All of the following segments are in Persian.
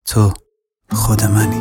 تو خود منی.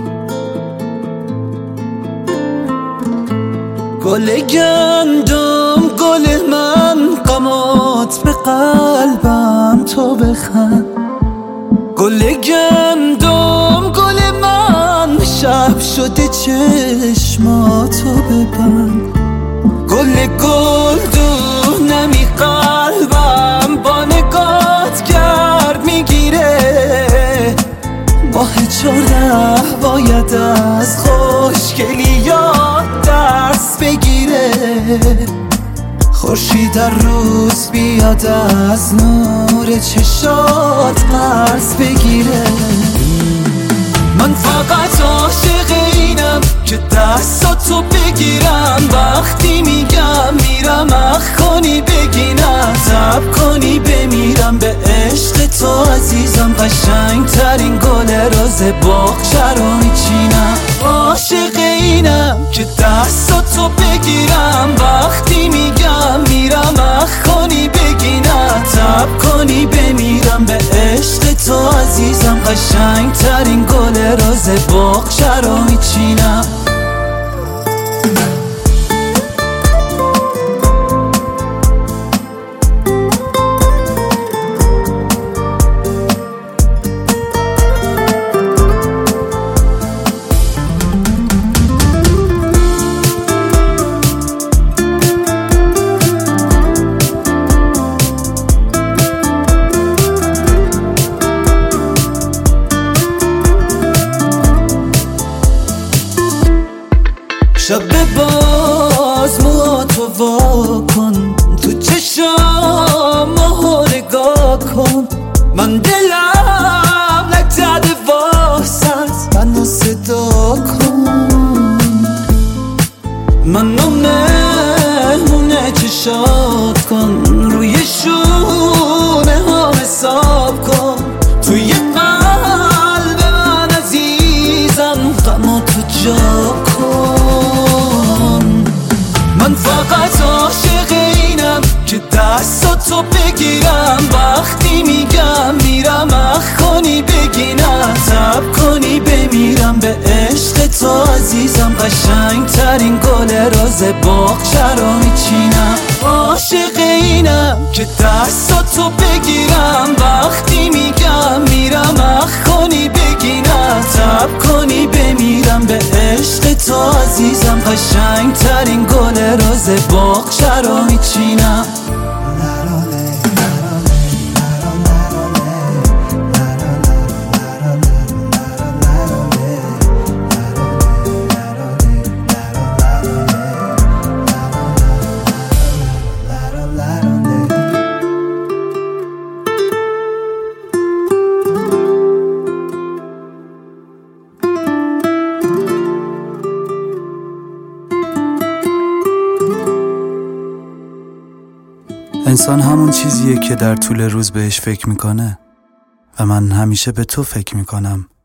گل گندم گل من، غمات به قلبم تو بخند. گل گندم گل من، شب شده چشماتو ببند. گل گلدونمی قلبم، با نگات گرد میگیره. ماه 14 باید از خوشگلیات درس بگیره. خورشید در روز بیاد از نور چشات قرض بگیره. من فقط عاشق اینم که دستاتو بگیرم. وقتی میگم میرم اخ کنی بگینم، تب کنی بمیرم به عشق تو عزیزم. قشنگ ترین گل روز باغچه رو میچینم. عاشق اینم که دستاتو بگیرم. وقتی میگم میرم اخ کنی بگینم، تب کنی بمیرم به عشق تو عزیزم. قشنگ ترین گل روز باغچه رو میچینم. شب باز موهاتو وا کن، تو چشام ماهو نگاه کن. من دلم نگذده واسط، منو صدا کن. منو مهمونه چشات کن، روی شونه ها حساب کن. توی قلب من عزیزم غماتو جا کن. من فقط عاشق اینم که دستاتو بگیرم. وقتی میگم میرم اخ کنی بگینم، تب کنی بمیرم به عشق تو عزیزم. قشنگ ترین گل روز باغچه رو میچینم. عاشق اینم که دستاتو بگیرم. وقتی میگم میرم اخ کنی بگینم، تب کنی بمیرم به عشق تو عزیزم. قشنگ ترین گل روز باغچه رو میچینم. انسان همون چیزیه که در طول روز بهش فکر میکنه و من همیشه به تو فکر میکنم.